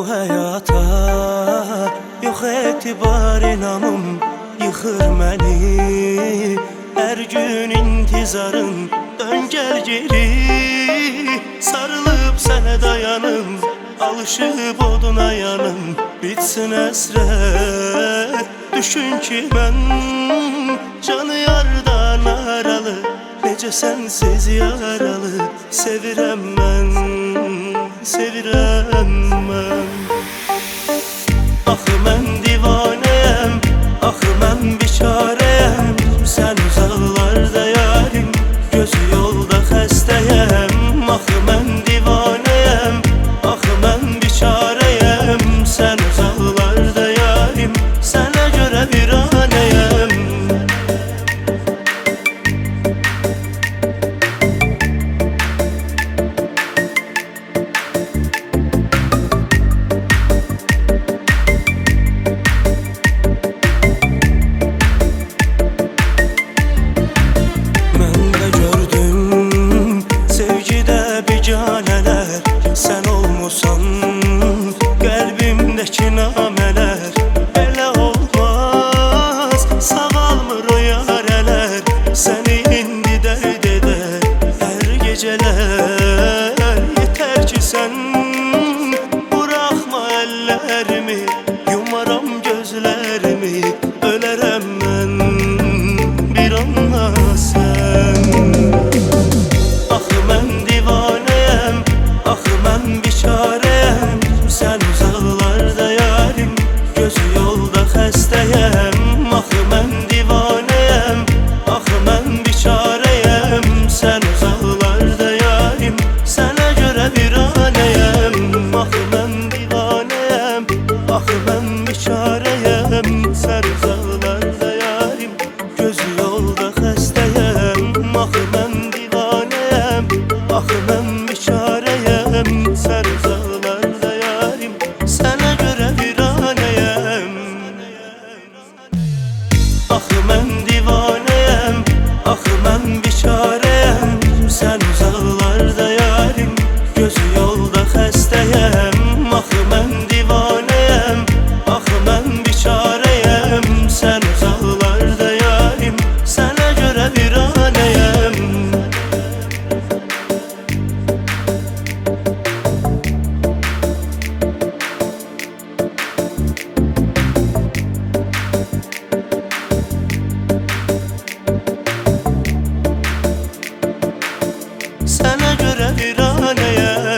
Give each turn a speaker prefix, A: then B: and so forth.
A: bu həyata yox etibar inamım yıxır məni. Hər gün intizarın dön gəl geri, sarılıb sənə dayanım, alışıb oduna yanım. Bitsin əsrət, düşün ki mən canı yardan aralı, necə sənsiz yaralı. Sevirəm mən, sevirəm mən. Axı mən divanəyəm, axı mən biçarəyəm. Sən uzaqlarda yarim, gözü yolda xəstəyəm. Axı mən divanəyəm, axı mən biçarəyəm. Sən uzaqlarda yarim, sənə görə viranəyəm. Sən olmusan qəlbimdəki namələr, belə olmaz, sağalmır o yarələr. Səni indi dərd edər hər gecələr. Yetər ki sən buraxma əllərimi, yumaram gözlərimi. Ölərəm mən bir anla sən. Axı mən divanəyəm, axı mən biçarəyəm. Sən uzaqlarda yarim, gözü yolda xəstəyəm. Axı mən divanəyəm, axı mən biçarəyəm. Sən uzaqlarda yarim, sənə görə viranəyəm. Axı mən divanəyəm, axı mən biçarəyəm. Sən uzaqlarda yarim, gözü yolda xəstəyəm. Axı mən divanəyəm, axı mən biçarəyəm. Sən uzaqlarda yarim, sənə görə viranəyəm. Axı mən divanəyəm, axı mən biçarəyəm. Sən uzaqlarda yarim, gözü yolda xəstəyəm. Axı mən divanəyəm, axı mən biçarəyəm. Sən uzaqlarda yarim, sənə görə viranəyəm. Sənə görə viranəyəm.